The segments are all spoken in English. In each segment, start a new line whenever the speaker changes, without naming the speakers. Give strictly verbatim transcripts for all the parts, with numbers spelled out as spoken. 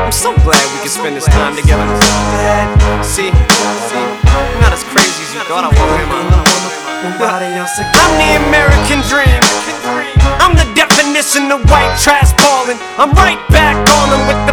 I'm so glad we can spend this time together. See, see, I'm not as crazy as you thought I was, am I? I'm the American dream. I'm the definition of white trash ballin'. I'm right back on them with the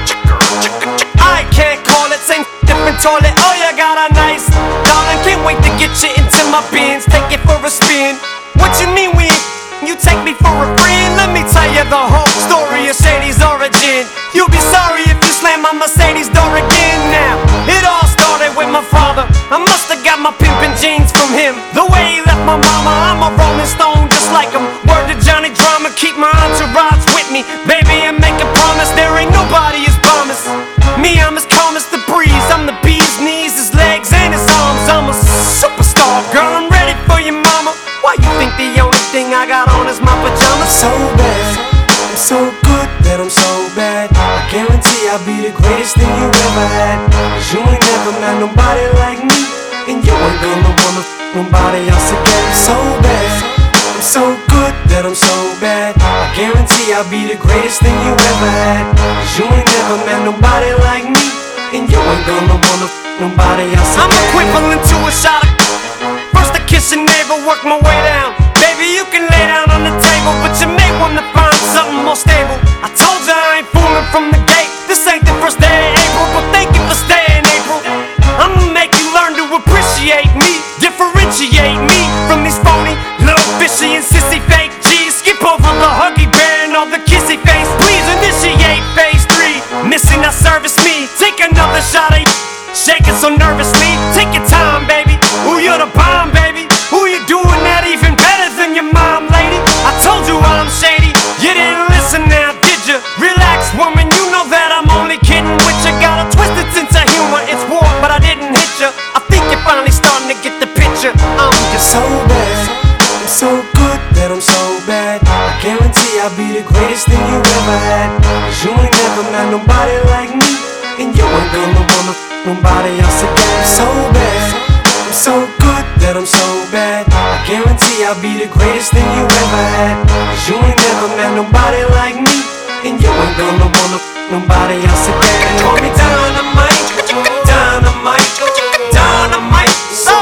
I can't call it, same different toilet. Oh, you got a nice darling. Can't wait to get you into my bins. Take it for a spin. What you mean we ain't? You take me for a friend? Let me tell you the whole story of Shady's origin. You'll be sorry if you slam my Mercedes door again. Now, it all started with my father. I must've got my pimpin' jeans from him. The way he left my mama, I'm a rolling stone just like him. Word to Johnny Drama, keep my entourage with me. Baby, I make a promise, there ain't nobody as promised. Me, I'm as calm as the breeze. I'm the bee's knees, his legs, and his arms. I'm a superstar, girl, I'm ready for you, mama. Why you think the only thing I got on is my pajamas?
So bad, I'm so good that I'm so bad. I guarantee I'll be the greatest thing you ever had. Cause you ain't never met nobody like me, and you ain't gonna wanna f nobody else again. So bad, I'm so good that I'm so bad. I guarantee I'll be the greatest thing you ever had. Cause you ain't never met nobody like me, and you ain't gonna wanna f nobody else again.
I'm equivalent to a shot of first I kiss your neighbor, work my way down. Baby, you can lay down on the table, but you may wanna find something more stable. I told you I ain't fooling from the gate. This ain't the first day of April, but thank you for staying, April. I'ma make you learn to appreciate me, differentiate me from these phony little fishy and sissy fake G's. Skip over the huggy bear and all the kissy face. Please initiate phase three. Missing that service me. Take another shot of shaking so nervously. Take your time, baby. Ooh, you're the bomb, baby. Ooh, you doing that even better than your mom, lady. I told you I'm shady. You didn't listen now, did you? Relax, woman. You know that I'm only kidding with you. Got a twisted sense of humor. It's war, but I didn't hit you. I think you're finally starting to get the picture. I'm just
so bad. I'm so good that I'm so bad. I guarantee I'll be the greatest thing you ever had. Cause you ain't never met nobody like me, and you ain't gonna wanna f nobody else again. So bad, I'm so good that I'm so bad. I guarantee I'll be the greatest thing you ever had. Cause you ain't never met nobody like me, and you ain't gonna wanna f nobody else again.
call me dynamite, dynamite, dynamite. So,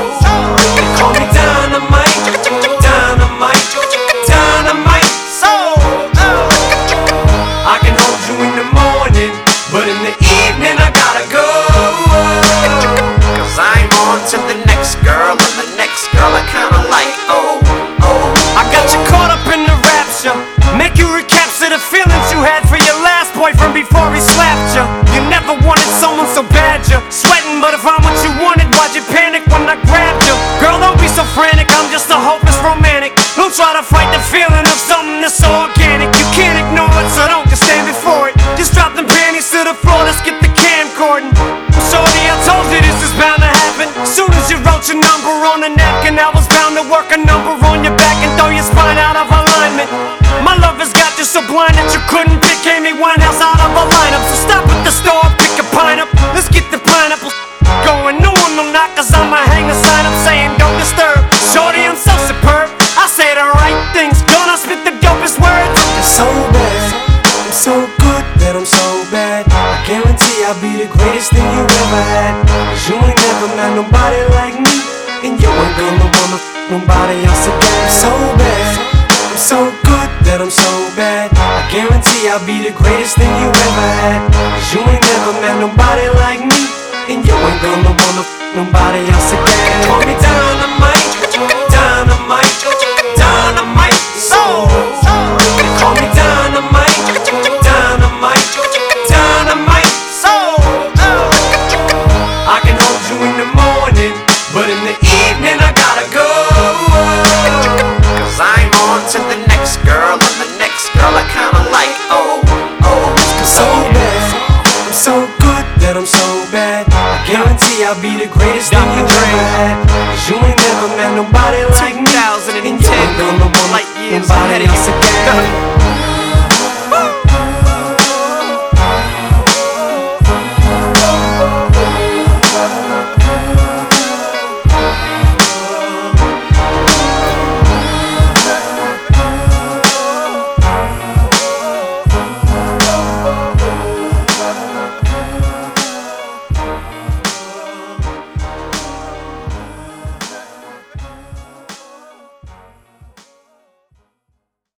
they call me dynamite, dynamite, dynamite. So, I can hold you in the morning, but in the evening I gotta go. Cause I'm on to the next girl, and the next girl I kinda like. Oh, oh. I got you caught up in the rapture. Make you recapture the feelings you had for your last boyfriend before he slapped you. You never wanted someone so bad you're sweating, but if I'm what you wanted, why'd you panic when I grabbed you? Girl, don't be so frantic, I'm just a hopeless romantic. Don't try to fight the feeling of something that's so organic. You can't ignore it, so don't just stand before it. Just drop them panties to the floor, let's get the camcording. Shorty, I told you this is bound to happen. Soon as you wrote your number on a napkin, I was bound to work a number on your back and throw your spine out of alignment. My love has got you so blind that you couldn't pick Amy Winehouse out of a lineup. So stop at the store, pick a pine up. Let's get the pineapple going. No one will knock, cause I'ma hang a sign up saying don't disturb. Shorty, I'm so superb, I say the right things. Gonna spit the dopest words.
It's so bad, I'm so good that I'm so bad. I guarantee I'll be the greatest thing you ever had. Cause you ain't never met nobody like me, and you ain't gonna wanna f nobody else again. So bad, I'm so good that I'm so bad. I guarantee I'll be the greatest thing you ever had. Cause you ain't never met nobody like me, and you ain't gonna wanna f nobody else again.
Call me dynamite, dynamite, dynamite. So, they call me dynamite, dynamite, dynamite. So, I can hold you in the morning, but in the evening I gotta go. Cause I'm on to the next girl, and the next girl I kinda like. Oh, oh.
So bad, I'm so good that I'm so bad. I guarantee I'll be the greatest thing you ever had. Cause you ain't never met nobody like me, and you ain't gonna want
light years
nobody
ahead of
else
you.
again.